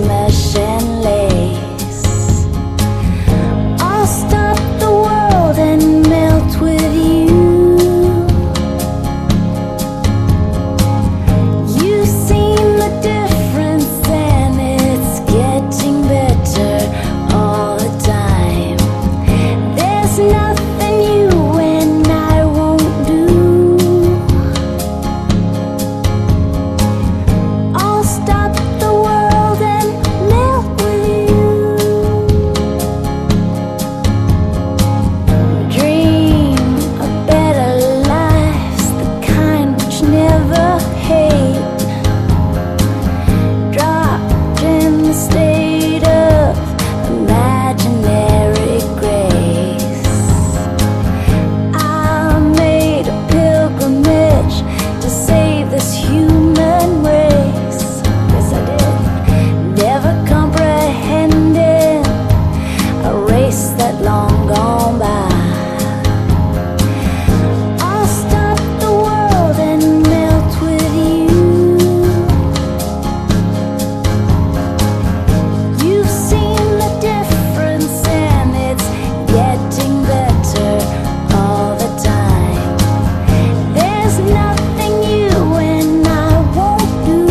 mesh and lace. I'll stop the world and melt with you. You've seen the difference and it's getting better all the time. There's nothing you and I won't do. I'll stop the world and melt with you. Dream a better life, the kind which never hate. Dropped in the state of imaginary grace. I made a pilgrimage to save this human race. Yes, I did. Never comprehending a race that long gone by. I'll stop the world and melt with you. You've seen the difference and it's getting better all the time. There's nothing you and I won't do.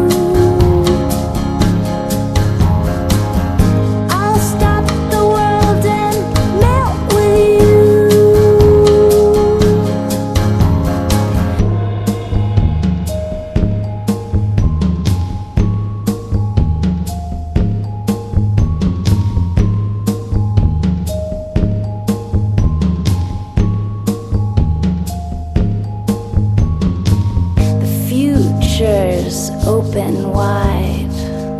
I'll stop the world and melt with you. The future's open wide.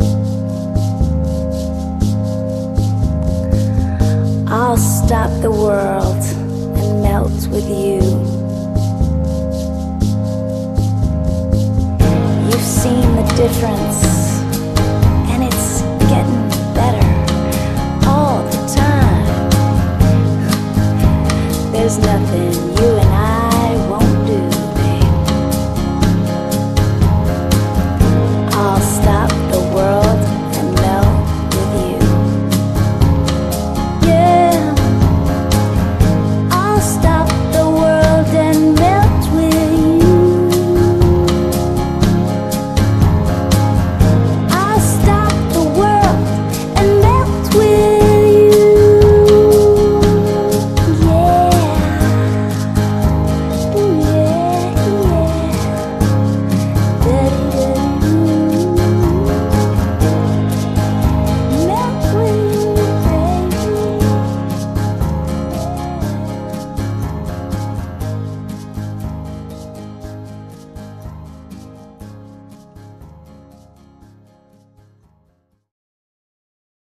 I'll stop the world and melt with you. You've seen the difference